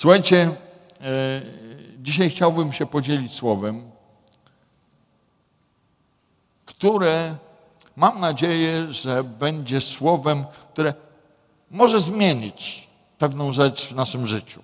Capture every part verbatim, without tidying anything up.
Słuchajcie, dzisiaj chciałbym się podzielić słowem, które mam nadzieję, że będzie słowem, które może zmienić pewną rzecz w naszym życiu.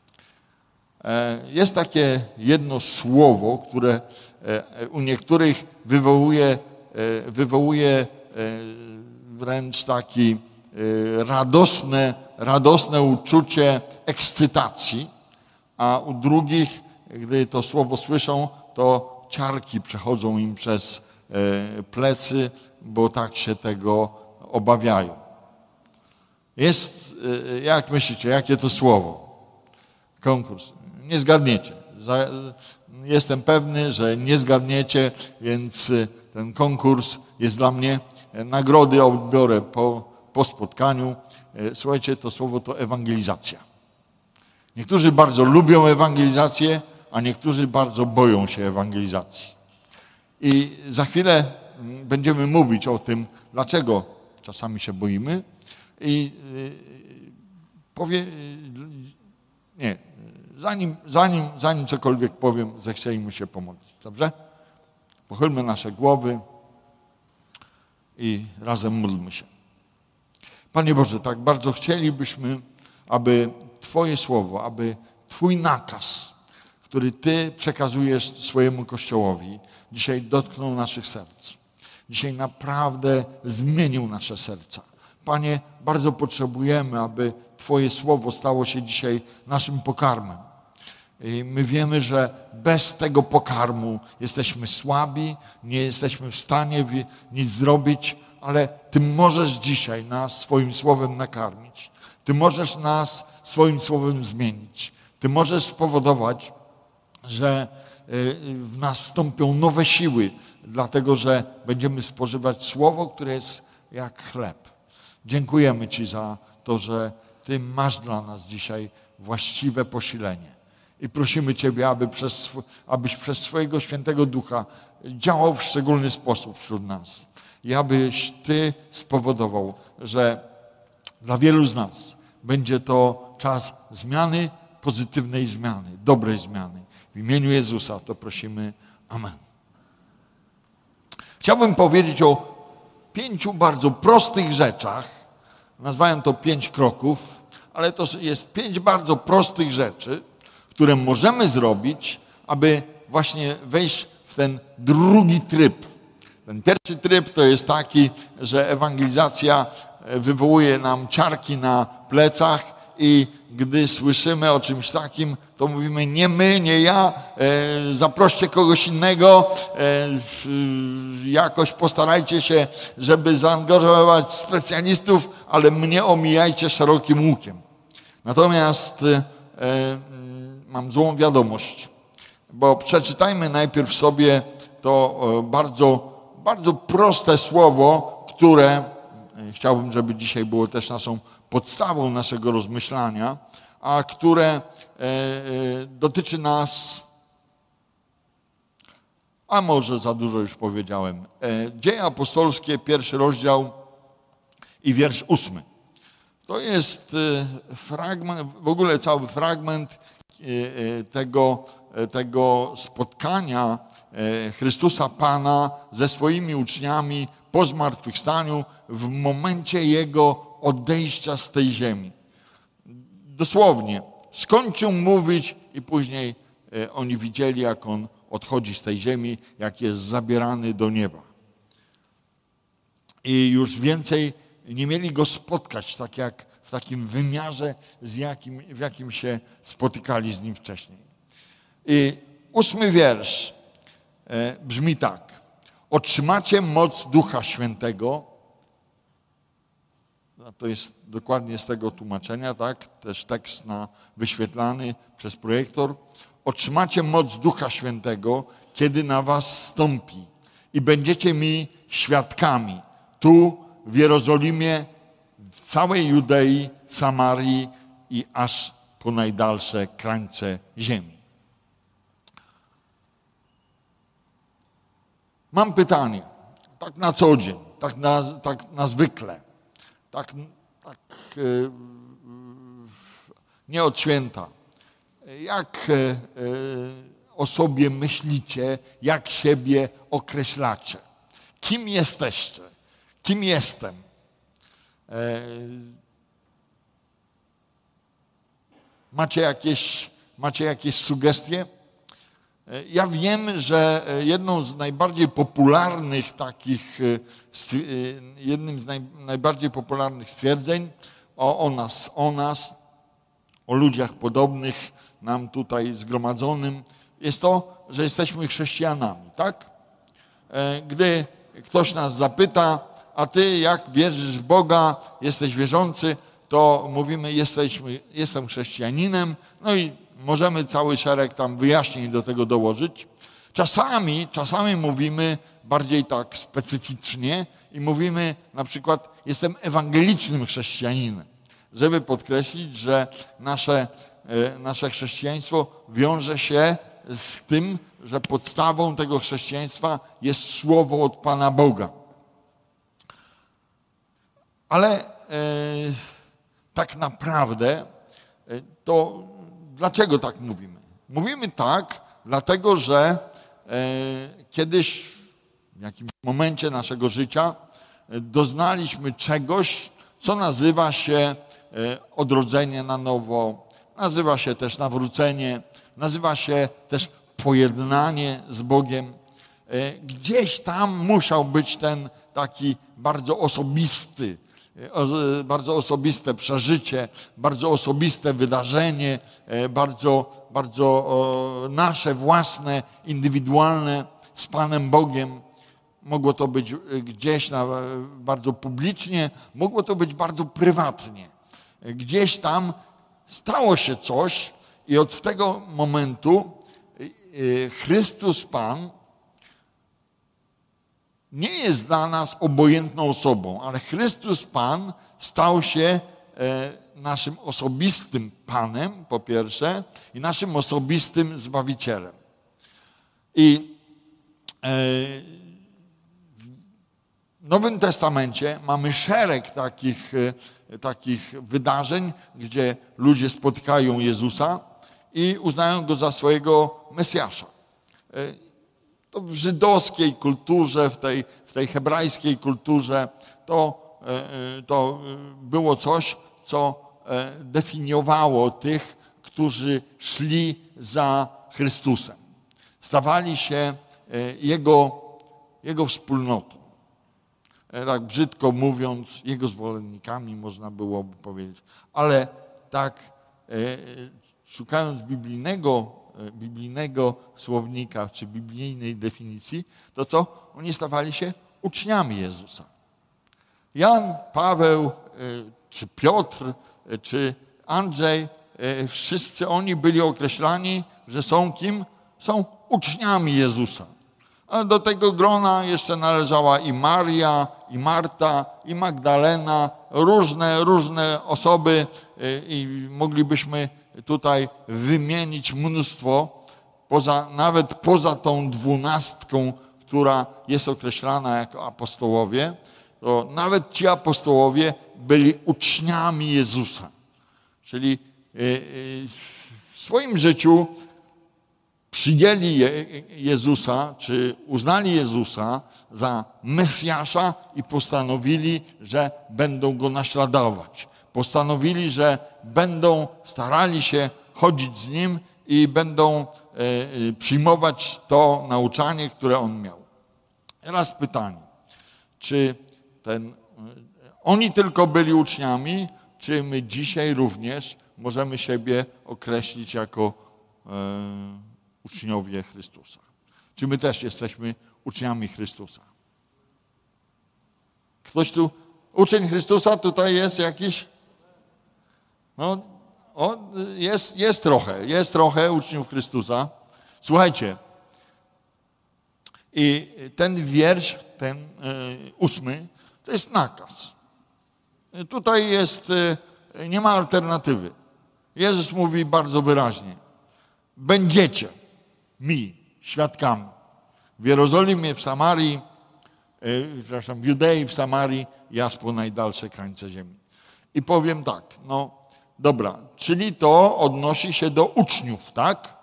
Jest takie jedno słowo, które u niektórych wywołuje, wywołuje wręcz taki radosne, radosne uczucie ekscytacji, a u drugich, gdy to słowo słyszą, to ciarki przechodzą im przez plecy, bo tak się tego obawiają. Jest, jak myślicie, jakie to słowo? Konkurs. Nie zgadniecie. Jestem pewny, że nie zgadniecie, więc ten konkurs jest dla mnie. Nagrody odbiorę po, po spotkaniu. Słuchajcie, to słowo to ewangelizacja. Niektórzy bardzo lubią ewangelizację, a niektórzy bardzo boją się ewangelizacji. I za chwilę będziemy mówić o tym, dlaczego czasami się boimy. I powie, nie, zanim, zanim, zanim cokolwiek powiem, zechciejmy się pomodlić. Dobrze? Pochylmy nasze głowy i razem módlmy się. Panie Boże, tak bardzo chcielibyśmy, aby Twoje słowo, aby Twój nakaz, który Ty przekazujesz swojemu Kościołowi, dzisiaj dotknął naszych serc. Dzisiaj naprawdę zmienił nasze serca. Panie, bardzo potrzebujemy, aby Twoje słowo stało się dzisiaj naszym pokarmem. I my wiemy, że bez tego pokarmu jesteśmy słabi, nie jesteśmy w stanie nic zrobić, ale Ty możesz dzisiaj nas swoim słowem nakarmić. Ty możesz nas swoim słowem zmienić. Ty możesz spowodować, że w nas wstąpią nowe siły, dlatego że będziemy spożywać słowo, które jest jak chleb. Dziękujemy Ci za to, że Ty masz dla nas dzisiaj właściwe posilenie. I prosimy Ciebie, aby przez, abyś przez swojego Świętego Ducha działał w szczególny sposób wśród nas. I abyś Ty spowodował, że dla wielu z nas będzie to czas zmiany, pozytywnej zmiany, dobrej zmiany. W imieniu Jezusa to prosimy. Amen. Chciałbym powiedzieć o pięciu bardzo prostych rzeczach. Nazwałem to pięć kroków, ale to jest pięć bardzo prostych rzeczy, które możemy zrobić, aby właśnie wejść w ten drugi tryb. Ten pierwszy tryb to jest taki, że ewangelizacja wywołuje nam ciarki na plecach i gdy słyszymy o czymś takim, to mówimy nie my, nie ja, e, zaproście kogoś innego, e, jakoś postarajcie się, żeby zaangażować specjalistów, ale mnie omijajcie szerokim łukiem. Natomiast e, mam złą wiadomość, bo przeczytajmy najpierw sobie to bardzo, bardzo proste słowo, które chciałbym, żeby dzisiaj było też naszą podstawą naszego rozmyślania, a które e, e, dotyczy nas, a może za dużo już powiedziałem, e, Dzieje apostolskie, pierwszy rozdział i wiersz ósmy. To jest e, fragment, w ogóle cały fragment e, e, tego, e, tego spotkania e, Chrystusa Pana ze swoimi uczniami po zmartwychwstaniu w momencie Jego odejścia z tej ziemi. Dosłownie, skończył mówić i później e, oni widzieli, jak On odchodzi z tej ziemi, jak jest zabierany do nieba. I już więcej nie mieli Go spotkać, tak jak w takim wymiarze, z jakim, w jakim się spotykali z Nim wcześniej. I ósmy wiersz e, brzmi tak. Otrzymacie moc Ducha Świętego. To jest dokładnie z tego tłumaczenia, tak? Też tekst na, wyświetlany przez projektor. Otrzymacie moc Ducha Świętego, kiedy na was stąpi i będziecie mi świadkami tu, w Jerozolimie, w całej Judei, Samarii i aż po najdalsze krańce ziemi. Mam pytanie, tak na co dzień, tak na, tak na zwykle, tak, tak yy, nie od święta. jak o sobie myślicie, jak siebie określacie? Kim jesteście? Kim jestem? Macie jakieś, macie jakieś sugestie? Ja wiem, że jedną z najbardziej popularnych takich, jednym z naj, najbardziej popularnych stwierdzeń o, o nas, o nas, o ludziach podobnych nam tutaj zgromadzonym, jest to, że jesteśmy chrześcijanami, tak? Gdy ktoś nas zapyta, a ty jak wierzysz w Boga, jesteś wierzący, to mówimy, jesteśmy, jestem chrześcijaninem, no i możemy cały szereg tam wyjaśnień do tego dołożyć. Czasami, czasami mówimy bardziej tak specyficznie i mówimy na przykład, jestem ewangelicznym chrześcijaninem, żeby podkreślić, że nasze, nasze chrześcijaństwo wiąże się z tym, że podstawą tego chrześcijaństwa jest słowo od Pana Boga. Ale e, tak naprawdę to dlaczego tak mówimy? Mówimy tak, dlatego że e, kiedyś w jakimś momencie naszego życia doznaliśmy czegoś, co nazywa się e, odrodzenie na nowo, nazywa się też nawrócenie, nazywa się też pojednanie z Bogiem. E, gdzieś tam musiał być ten taki bardzo osobisty, bardzo osobiste przeżycie, bardzo osobiste wydarzenie, bardzo, bardzo nasze własne, indywidualne z Panem Bogiem. Mogło to być gdzieś na, bardzo publicznie, mogło to być bardzo prywatnie. Gdzieś tam stało się coś i od tego momentu Chrystus Pan nie jest dla nas obojętną osobą, ale Chrystus Pan stał się naszym osobistym Panem, po pierwsze, i naszym osobistym Zbawicielem. I w Nowym Testamencie mamy szereg takich, takich wydarzeń, gdzie ludzie spotykają Jezusa i uznają Go za swojego Mesjasza. To w żydowskiej kulturze, w tej, w tej hebrajskiej kulturze to, to było coś, co definiowało tych, którzy szli za Chrystusem. Stawali się Jego, Jego wspólnotą. Tak brzydko mówiąc, Jego zwolennikami można byłoby powiedzieć. Ale tak szukając biblijnego biblijnego słownika, czy biblijnej definicji, to co? Oni stawali się uczniami Jezusa. Jan, Paweł, czy Piotr, czy Andrzej, wszyscy oni byli określani, że są kim? Są uczniami Jezusa. A do tego grona jeszcze należała i Maria, i Marta, i Magdalena, różne, różne osoby i moglibyśmy tutaj wymienić mnóstwo, poza, nawet poza tą dwunastką, która jest określana jako apostołowie, to nawet ci apostołowie byli uczniami Jezusa. Czyli w swoim życiu przyjęli Jezusa, czy uznali Jezusa za Mesjasza i postanowili, że będą Go naśladować. Postanowili, że będą starali się chodzić z Nim i będą przyjmować to nauczanie, które On miał. Teraz pytanie, czy ten, oni tylko byli uczniami, czy my dzisiaj również możemy siebie określić jako e, uczniowie Chrystusa? Czy my też jesteśmy uczniami Chrystusa? Ktoś tu, uczeń Chrystusa tutaj jest jakiś? No, o, jest, jest trochę, jest trochę uczniów Chrystusa. Słuchajcie, i ten wiersz, ten y, ósmy, to jest nakaz. Tutaj jest, y, nie ma alternatywy. Jezus mówi bardzo wyraźnie. Będziecie mi świadkami w Jerozolimie, w Samarii, y, przepraszam, w Judei, w Samarii i aż po najdalsze krańce ziemi. I powiem tak, no, dobra, czyli to odnosi się do uczniów, tak?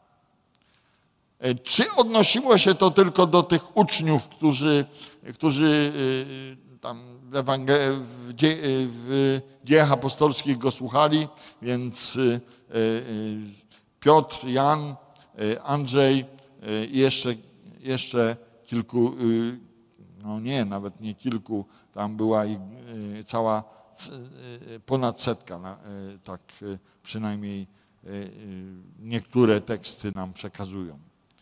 Czy odnosiło się to tylko do tych uczniów, którzy, którzy tam w, Ewangel- w, dzie- w dziejach apostolskich go słuchali, więc Piotr, Jan, Andrzej i jeszcze, jeszcze kilku, no nie, nawet nie kilku, tam była i cała, ponad setka, tak przynajmniej niektóre teksty nam przekazują.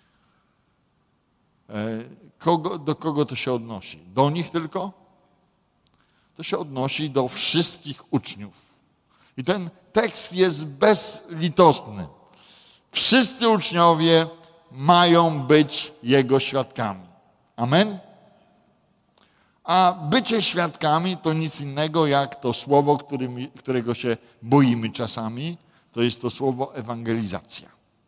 Kogo, do kogo to się odnosi? Do nich tylko? To się odnosi do wszystkich uczniów. I ten tekst jest bezlitosny. Wszyscy uczniowie mają być Jego świadkami. Amen? A bycie świadkami to nic innego jak to słowo, którym, którego się boimy czasami, to jest to słowo ewangelizacja.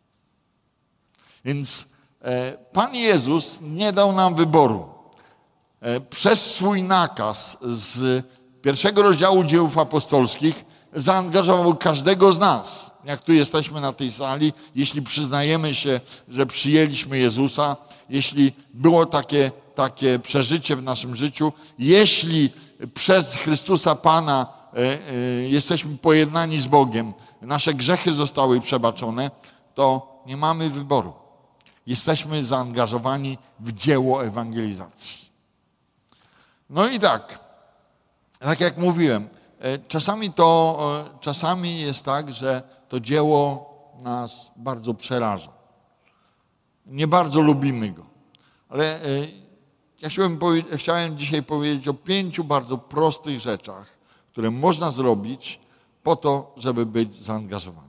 Więc Pan Jezus nie dał nam wyboru. Przez swój nakaz z pierwszego rozdziału Dziejów Apostolskich zaangażował każdego z nas. Jak tu jesteśmy na tej sali, jeśli przyznajemy się, że przyjęliśmy Jezusa, jeśli było takie, takie przeżycie w naszym życiu, jeśli przez Chrystusa Pana e, e, jesteśmy pojednani z Bogiem, nasze grzechy zostały przebaczone, to nie mamy wyboru. Jesteśmy zaangażowani w dzieło ewangelizacji. No i tak, tak jak mówiłem, czasami to, czasami jest tak, że to dzieło nas bardzo przeraża. Nie bardzo lubimy go. Ale ja chciałem, chciałem dzisiaj powiedzieć o pięciu bardzo prostych rzeczach, które można zrobić po to, żeby być zaangażowanym.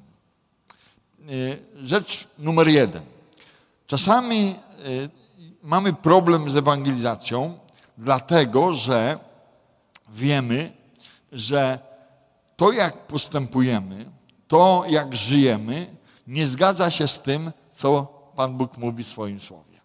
Rzecz numer jeden. Czasami mamy problem z ewangelizacją, dlatego że wiemy, że to, jak postępujemy, to, jak żyjemy, nie zgadza się z tym, co Pan Bóg mówi w swoim słowie.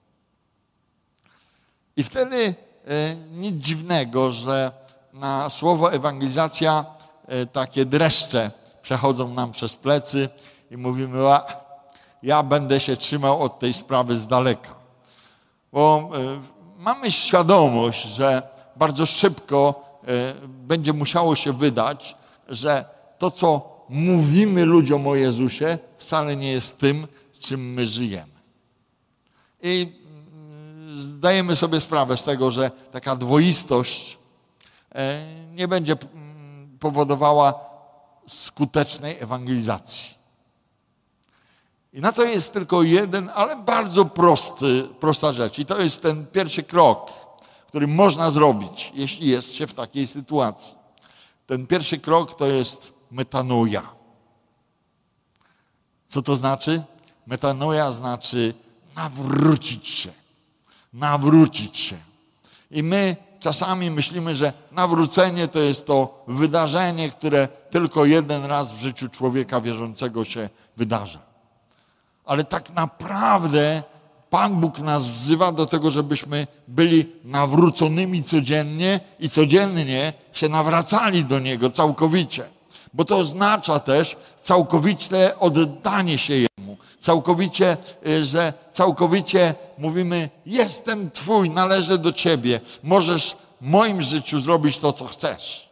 I wtedy nic dziwnego, że na słowo ewangelizacja takie dreszcze przechodzą nam przez plecy i mówimy, a ja będę się trzymał od tej sprawy z daleka. Bo mamy świadomość, że bardzo szybko będzie musiało się wydać, że to, co mówimy ludziom o Jezusie, wcale nie jest tym, czym my żyjemy. I zdajemy sobie sprawę z tego, że taka dwoistość nie będzie powodowała skutecznej ewangelizacji. I na to jest tylko jeden, ale bardzo prosty, prosta rzecz. I to jest ten pierwszy krok, który można zrobić, jeśli jest się w takiej sytuacji. Ten pierwszy krok to jest metanoja. Co to znaczy? Metanoja znaczy nawrócić się. Nawrócić się. I my czasami myślimy, że nawrócenie to jest to wydarzenie, które tylko jeden raz w życiu człowieka wierzącego się wydarza. Ale tak naprawdę Pan Bóg nas wzywa do tego, żebyśmy byli nawróconymi codziennie i codziennie się nawracali do Niego całkowicie. Bo to oznacza też całkowite oddanie się Jemu. Całkowicie, że całkowicie mówimy, jestem Twój, należę do Ciebie. Możesz w moim życiu zrobić to, co chcesz.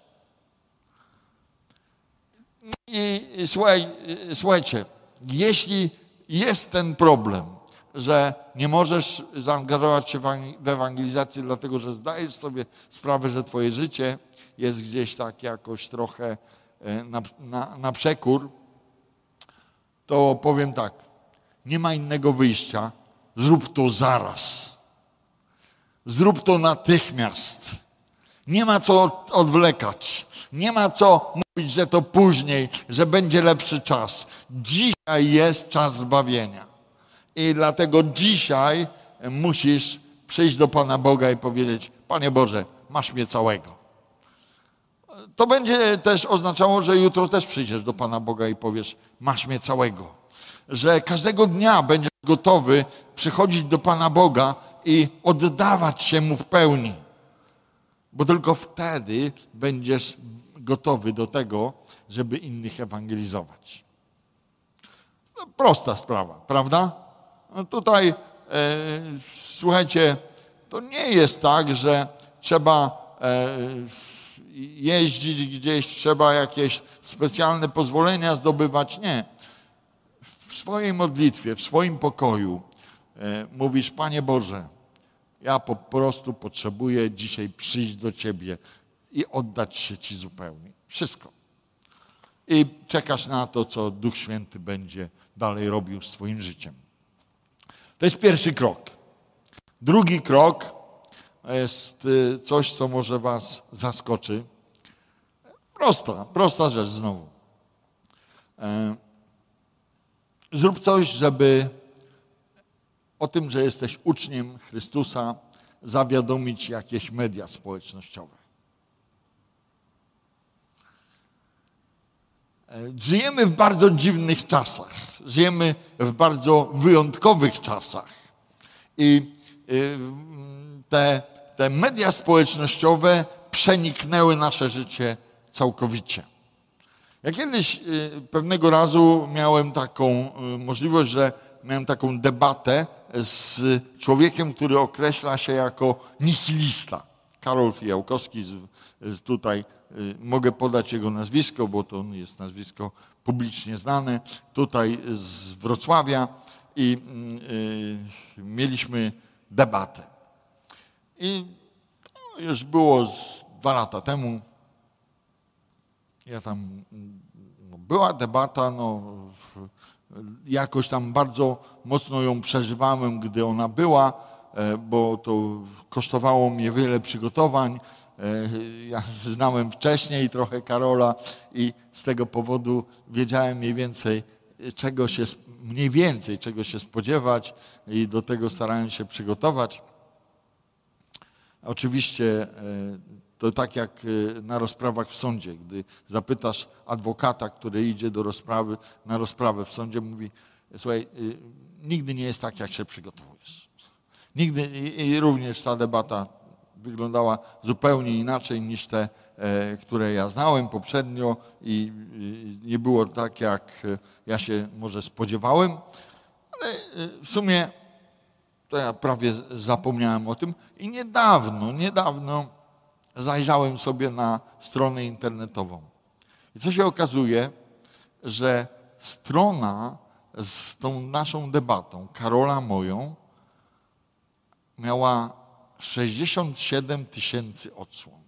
I słuchaj, słuchajcie, jeśli jest ten problem, że nie możesz zaangażować się w ewangelizację, dlatego że zdajesz sobie sprawę, że twoje życie jest gdzieś tak jakoś trochę na, na, na przekór, to powiem tak, nie ma innego wyjścia, zrób to zaraz. Zrób to natychmiast. Nie ma co odwlekać. Nie ma co mówić, że to później, że będzie lepszy czas. Dzisiaj jest czas zbawienia. I dlatego dzisiaj musisz przyjść do Pana Boga i powiedzieć, Panie Boże, masz mnie całego. To będzie też oznaczało, że jutro też przyjdziesz do Pana Boga i powiesz, masz mnie całego. Że każdego dnia będziesz gotowy przychodzić do Pana Boga i oddawać się Mu w pełni. Bo tylko wtedy będziesz gotowy do tego, żeby innych ewangelizować. No, prosta sprawa, prawda? No tutaj, e, słuchajcie, to nie jest tak, że trzeba e, jeździć gdzieś, trzeba jakieś specjalne pozwolenia zdobywać. Nie. W swojej modlitwie, w swoim pokoju e, mówisz, Panie Boże, ja po prostu potrzebuję dzisiaj przyjść do Ciebie i oddać się Ci zupełnie. Wszystko. I czekasz na to, co Duch Święty będzie dalej robił z Twoim życiem. To jest pierwszy krok. Drugi krok jest coś, co może Was zaskoczy. Prosta, prosta rzecz znowu. Zrób coś, żeby o tym, że jesteś uczniem Chrystusa, zawiadomić jakieś media społecznościowe. Żyjemy w bardzo dziwnych czasach. Żyjemy w bardzo wyjątkowych czasach. I te, te media społecznościowe przeniknęły nasze życie całkowicie. Ja kiedyś pewnego razu miałem taką możliwość, że miałem taką debatę z człowiekiem, który określa się jako nihilista. Karol Fijałkowski, z, z tutaj mogę podać jego nazwisko, bo to jest nazwisko publicznie znane, tutaj z Wrocławia i y, mieliśmy debatę. I to już było z dwa lata temu. Ja tam, no, była debata, no, jakoś tam bardzo mocno ją przeżywałem, gdy ona była, bo to kosztowało mnie wiele przygotowań. Ja znałem wcześniej trochę Karola i z tego powodu wiedziałem mniej więcej, czego się, mniej więcej czego się spodziewać i do tego starałem się przygotować. Oczywiście to tak jak na rozprawach w sądzie, gdy zapytasz adwokata, który idzie do rozprawy, na rozprawę w sądzie, mówi, słuchaj, nigdy nie jest tak, jak się przygotowujesz. Nigdy i również ta debata wyglądała zupełnie inaczej niż te, które ja znałem poprzednio i nie było tak, jak ja się może spodziewałem, ale w sumie to ja prawie zapomniałem o tym i niedawno, niedawno zajrzałem sobie na stronę internetową. I co się okazuje, że strona z tą naszą debatą, Karola moją, miała sześćdziesiąt siedem tysięcy odsłon.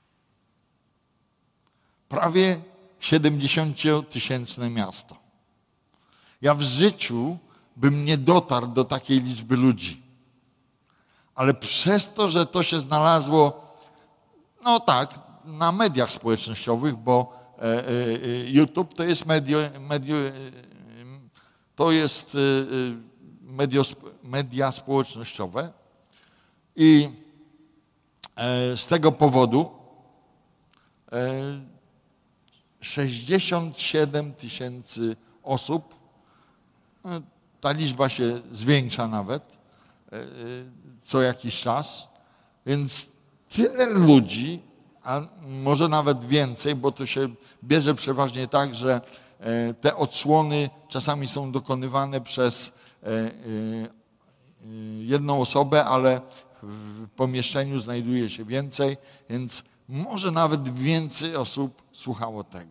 Prawie siedemdziesięciotysięczne miasto. Ja w życiu bym nie dotarł do takiej liczby ludzi. Ale przez to, że to się znalazło, no tak, na mediach społecznościowych, bo e, e, YouTube to jest medio, medio, to jest medio, media społecznościowe i e, z tego powodu e, sześćdziesiąt siedem tysięcy osób, e, ta liczba się zwiększa nawet e, co jakiś czas, więc tyle ludzi, a może nawet więcej, bo to się bierze przeważnie tak, że te odsłony czasami są dokonywane przez jedną osobę, ale w pomieszczeniu znajduje się więcej, więc może nawet więcej osób słuchało tego.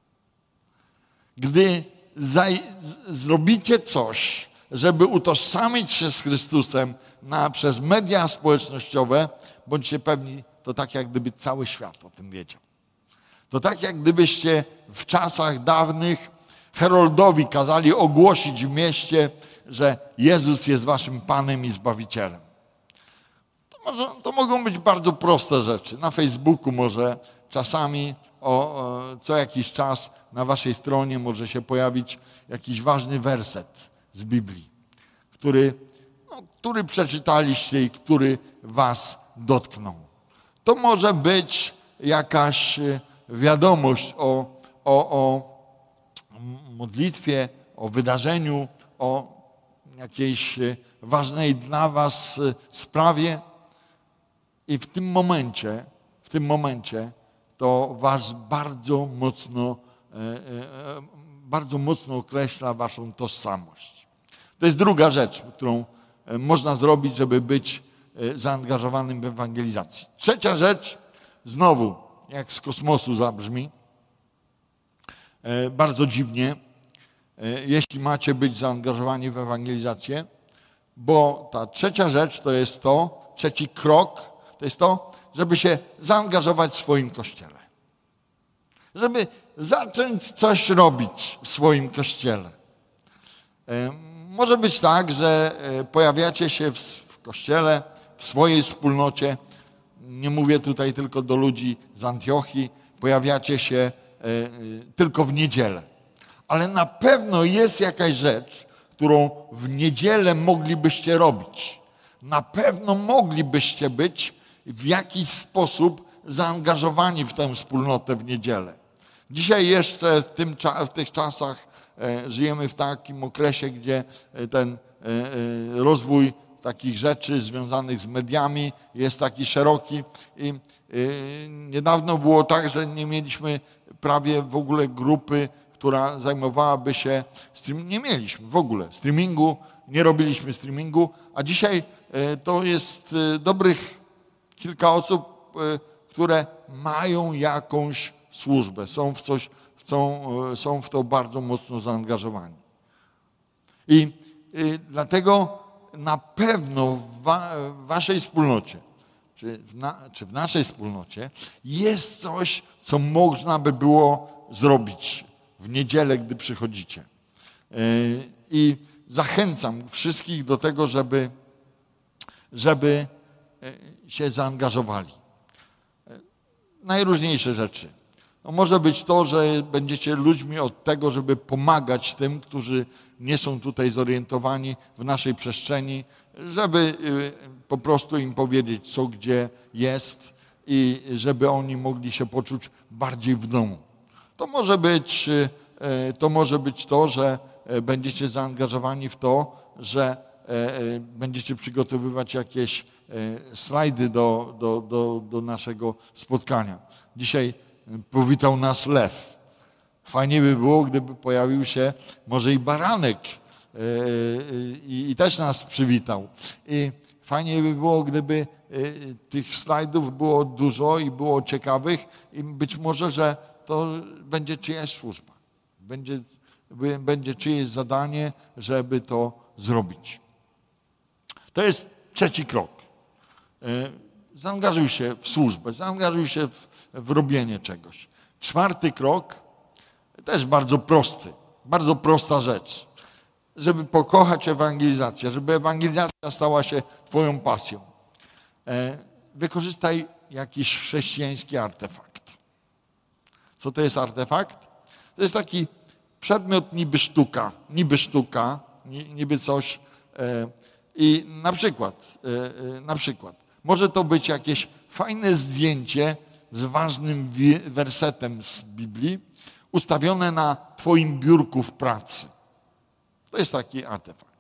Gdy zaj- zrobicie coś, żeby utożsamić się z Chrystusem na, przez media społecznościowe, bądźcie pewni, to tak jak gdyby cały świat o tym wiedział. To tak jak gdybyście w czasach dawnych Heroldowi kazali ogłosić w mieście, że Jezus jest waszym Panem i Zbawicielem. To, może, to mogą być bardzo proste rzeczy. Na Facebooku może czasami o, o, co jakiś czas na waszej stronie może się pojawić jakiś ważny werset z Biblii, który, no, który przeczytaliście i który was dotknął. To może być jakaś wiadomość o, o, o modlitwie, o wydarzeniu, o jakiejś ważnej dla was sprawie i w tym momencie, w tym momencie to was bardzo mocno, bardzo mocno określa waszą tożsamość. To jest druga rzecz, którą można zrobić, żeby być zaangażowanym w ewangelizację. Trzecia rzecz, znowu, jak z kosmosu zabrzmi, bardzo dziwnie, jeśli macie być zaangażowani w ewangelizację, bo ta trzecia rzecz to jest to, trzeci krok, to jest to, żeby się zaangażować w swoim kościele. Żeby zacząć coś robić w swoim kościele. Może być tak, że pojawiacie się w kościele, w swojej wspólnocie, nie mówię tutaj tylko do ludzi z Antiochii, pojawiacie się tylko w niedzielę. Ale na pewno jest jakaś rzecz, którą w niedzielę moglibyście robić. Na pewno moglibyście być w jakiś sposób zaangażowani w tę wspólnotę w niedzielę. Dzisiaj jeszcze w, tym, w tych czasach e, żyjemy w takim okresie, gdzie ten e, e, rozwój takich rzeczy związanych z mediami jest taki szeroki i e, niedawno było tak, że nie mieliśmy prawie w ogóle grupy, która zajmowałaby się, stream... nie mieliśmy w ogóle streamingu, nie robiliśmy streamingu, a dzisiaj e, to jest e, dobrych kilka osób, e, które mają jakąś służbę, są w coś, są, są w to bardzo mocno zaangażowani. I y, dlatego na pewno w, wa, w waszej wspólnocie, czy w, na, czy w naszej wspólnocie jest coś, co można by było zrobić w niedzielę, gdy przychodzicie. Y, I zachęcam wszystkich do tego, żeby, żeby się zaangażowali. Najróżniejsze rzeczy. No może być to, że będziecie ludźmi od tego, żeby pomagać tym, którzy nie są tutaj zorientowani w naszej przestrzeni, żeby po prostu im powiedzieć, co gdzie jest i żeby oni mogli się poczuć bardziej w domu. To może być to, może być to, że będziecie zaangażowani w to, że będziecie przygotowywać jakieś slajdy do, do, do, do naszego spotkania. Dzisiaj powitał nas lew. Fajnie by było, gdyby pojawił się może i baranek i, i też nas przywitał. I fajnie by było, gdyby tych slajdów było dużo i było ciekawych i być może, że to będzie czyjaś służba. Będzie, będzie czyjeś zadanie, żeby to zrobić. To jest trzeci krok. Zaangażuj się w służbę, zaangażuj się w, w robienie czegoś. Czwarty krok, też bardzo prosty, bardzo prosta rzecz. Żeby pokochać ewangelizację, żeby ewangelizacja stała się twoją pasją. Wykorzystaj jakiś chrześcijański artefakt. Co to jest artefakt? To jest taki przedmiot niby sztuka, niby sztuka, niby coś. I na przykład, na przykład, może to być jakieś fajne zdjęcie z ważnym wersetem z Biblii, ustawione na twoim biurku w pracy. To jest taki artefakt.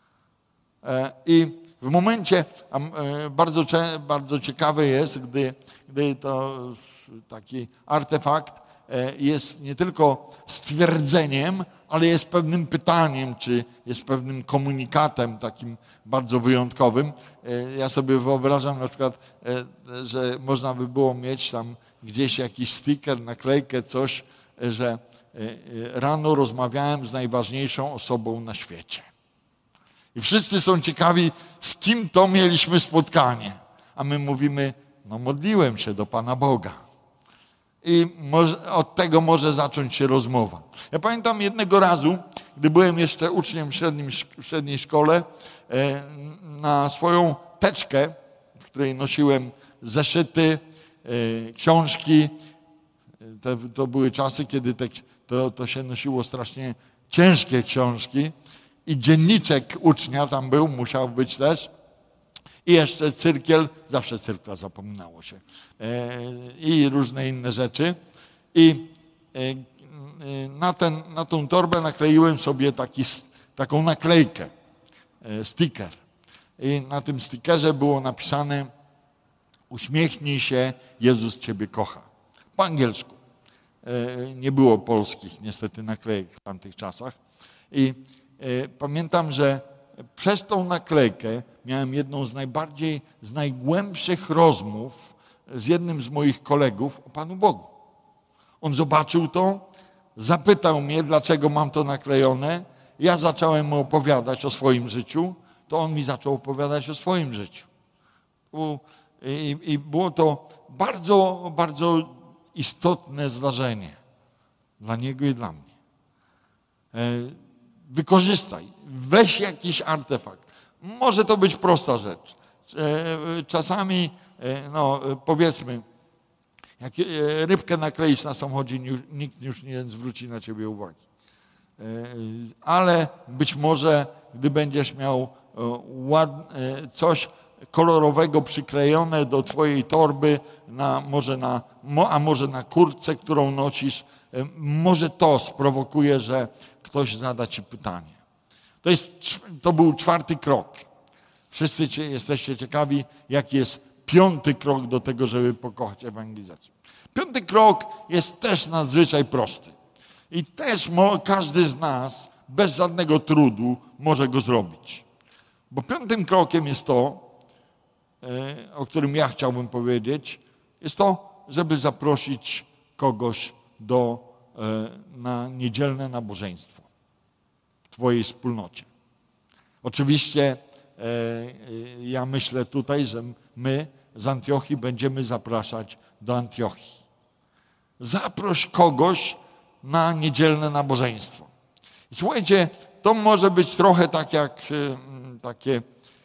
I w momencie, bardzo, bardzo ciekawe jest, gdy, gdy to taki artefakt jest nie tylko stwierdzeniem, ale jest pewnym pytaniem, czy jest pewnym komunikatem takim bardzo wyjątkowym. Ja sobie wyobrażam na przykład, że można by było mieć tam gdzieś jakiś sticker, naklejkę, coś, że rano rozmawiałem z najważniejszą osobą na świecie. I wszyscy są ciekawi, z kim to mieliśmy spotkanie. A my mówimy, no modliłem się do Pana Boga. I może, od tego może zacząć się rozmowa. Ja pamiętam jednego razu, gdy byłem jeszcze uczniem w, średnim, w średniej szkole, e, na swoją teczkę, w której nosiłem zeszyty, e, książki. Te, to były czasy, kiedy te, to, to się nosiło strasznie ciężkie książki i dzienniczek ucznia tam był, musiał być też. I jeszcze cyrkiel, zawsze cyrkla zapominało się. I różne inne rzeczy. I na, ten, na tą torbę nakleiłem sobie taki, taką naklejkę, sticker. I na tym stickerze było napisane: uśmiechnij się, Jezus ciebie kocha. po angielsku. Nie było polskich niestety naklejek w tamtych czasach. I pamiętam, że przez tą naklejkę miałem jedną z najbardziej, z najgłębszych rozmów z jednym z moich kolegów o Panu Bogu. On zobaczył to, zapytał mnie, dlaczego mam to naklejone. Ja zacząłem mu opowiadać o swoim życiu, to on mi zaczął opowiadać o swoim życiu. I, i było to bardzo, bardzo istotne zdarzenie dla niego i dla mnie. Wykorzystaj, weź jakiś artefakt. Może to być prosta rzecz. Czasami, no powiedzmy, jak rybkę nakleisz na samochodzie, nikt już nie zwróci na ciebie uwagi. Ale być może, gdy będziesz miał coś kolorowego przyklejone do twojej torby, na, może na, a może na kurtce, którą nosisz, może to sprowokuje, że ktoś zada ci pytanie. To, jest, to był czwarty krok. Wszyscy jesteście ciekawi, jaki jest piąty krok do tego, żeby pokochać ewangelizację. Piąty krok jest też nadzwyczaj prosty. I też mo, każdy z nas bez żadnego trudu może go zrobić. Bo piątym krokiem jest to, o którym ja chciałbym powiedzieć, jest to, żeby zaprosić kogoś do, na niedzielne nabożeństwo w twojej wspólnocie. Oczywiście ja myślę tutaj, że my z Antiochii będziemy zapraszać do Antiochii. Zaproś kogoś na niedzielne nabożeństwo. I słuchajcie, to może być trochę tak jak takie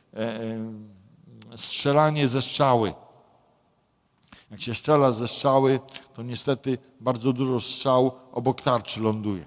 strzelanie ze strzały. Jak się strzela ze strzały, to niestety bardzo dużo strzał obok tarczy ląduje.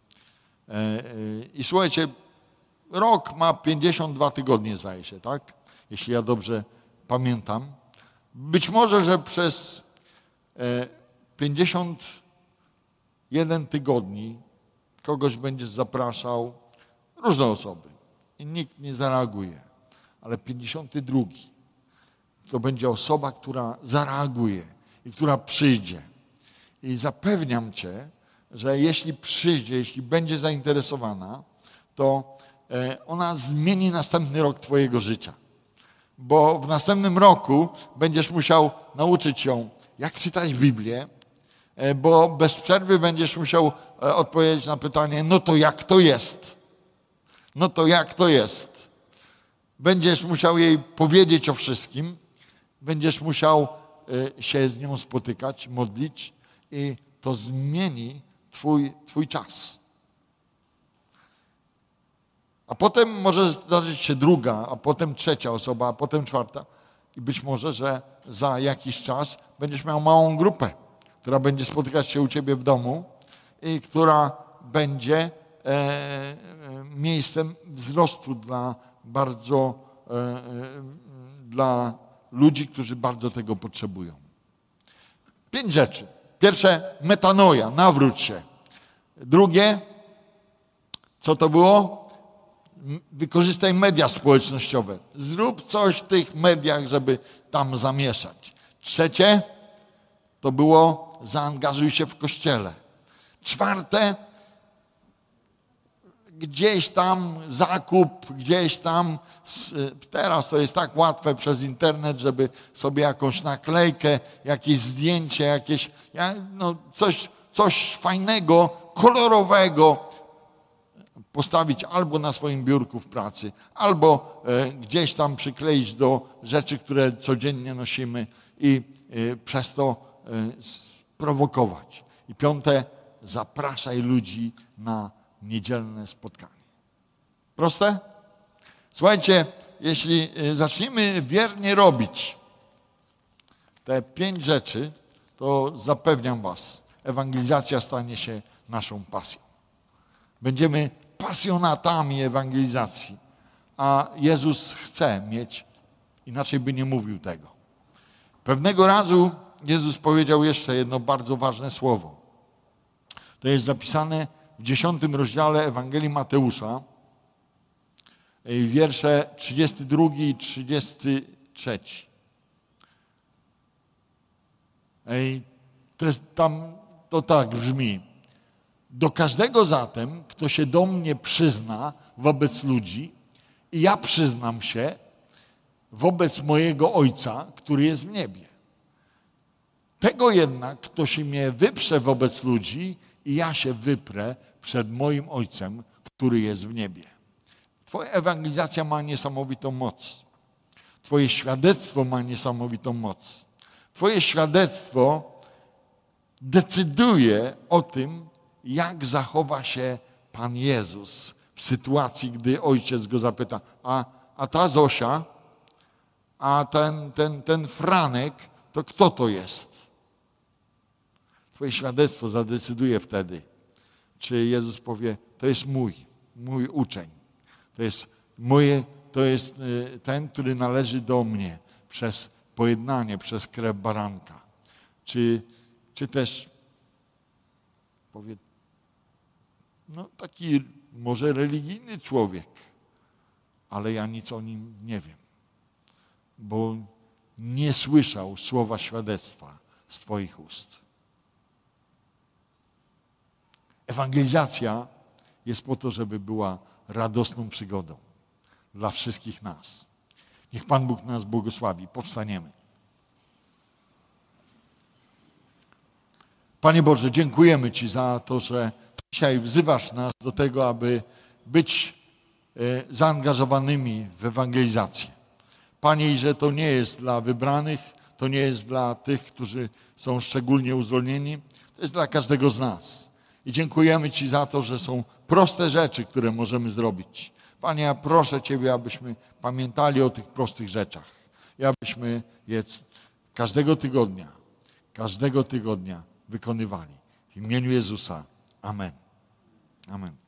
I słuchajcie, rok ma pięćdziesiąt dwa tygodnie, zdaje się, tak? Jeśli ja dobrze pamiętam. Być może, że przez pięćdziesiąt jeden tygodni kogoś będziesz zapraszał, różne osoby i nikt nie zareaguje. Ale pięćdziesiąty drugi to będzie osoba, która zareaguje i która przyjdzie. I zapewniam cię, że jeśli przyjdzie, jeśli będzie zainteresowana, to ona zmieni następny rok twojego życia. Bo w następnym roku będziesz musiał nauczyć ją, jak czytać Biblię, bo bez przerwy będziesz musiał odpowiedzieć na pytanie, no to jak to jest? No to jak to jest? Będziesz musiał jej powiedzieć o wszystkim, będziesz musiał się z nią spotykać, modlić i to zmieni twój, twój czas. A potem może zdarzyć się druga, a potem trzecia osoba, a potem czwarta. I być może, że za jakiś czas będziesz miał małą grupę, która będzie spotykać się u ciebie w domu i która będzie e, miejscem wzrostu dla bardzo, e, dla ludzi, którzy bardzo tego potrzebują. Pięć rzeczy. Pierwsze, metanoja, nawróć się. Drugie, co to było? Wykorzystaj media społecznościowe. Zrób coś w tych mediach, żeby tam zamieszać. Trzecie, to było zaangażuj się w Kościele. Czwarte, gdzieś tam zakup, gdzieś tam, teraz to jest tak łatwe przez internet, żeby sobie jakąś naklejkę, jakieś zdjęcie, jakieś, no coś, coś fajnego, kolorowego postawić albo na swoim biurku w pracy, albo gdzieś tam przykleić do rzeczy, które codziennie nosimy i przez to sprowokować. I piąte, zapraszaj ludzi na niedzielne spotkanie. Proste? Słuchajcie, jeśli zaczniemy wiernie robić te pięć rzeczy, to zapewniam was, ewangelizacja stanie się naszą pasją. Będziemy pasjonatami ewangelizacji, a Jezus chce mieć, inaczej by nie mówił tego. Pewnego razu Jezus powiedział jeszcze jedno bardzo ważne słowo. To jest zapisane w dziesiątym rozdziale Ewangelii Mateusza, wiersze trzydziesty drugi i trzydziesty trzeci. To, jest, tam, to tak brzmi. Do każdego zatem, kto się do mnie przyzna wobec ludzi, i ja przyznam się wobec mojego Ojca, który jest w niebie. Tego jednak, kto się mnie wyprze wobec ludzi, i ja się wyprę przed moim Ojcem, który jest w niebie. Twoja ewangelizacja ma niesamowitą moc. Twoje świadectwo ma niesamowitą moc. Twoje świadectwo decyduje o tym, jak zachowa się Pan Jezus w sytuacji, gdy Ojciec go zapyta, a, a ta Zosia, a ten, ten, ten Franek, to kto to jest? Twoje świadectwo zadecyduje wtedy, czy Jezus powie, to jest mój, mój uczeń. To jest moje, to jest ten, który należy do mnie przez pojednanie, przez krew baranka. Czy, czy też powie, no taki może religijny człowiek, ale ja nic o nim nie wiem, bo nie słyszał słowa świadectwa z Twoich ust. Ewangelizacja jest po to, żeby była radosną przygodą dla wszystkich nas. Niech Pan Bóg nas błogosławi. Powstaniemy. Panie Boże, dziękujemy Ci za to, że dzisiaj wzywasz nas do tego, aby być zaangażowanymi w ewangelizację. Panie, i że to nie jest dla wybranych, to nie jest dla tych, którzy są szczególnie uzdolnieni, to jest dla każdego z nas. I dziękujemy Ci za to, że są proste rzeczy, które możemy zrobić. Panie, ja proszę Ciebie, abyśmy pamiętali o tych prostych rzeczach i abyśmy je każdego tygodnia, każdego tygodnia wykonywali. W imieniu Jezusa. Amen. Amen.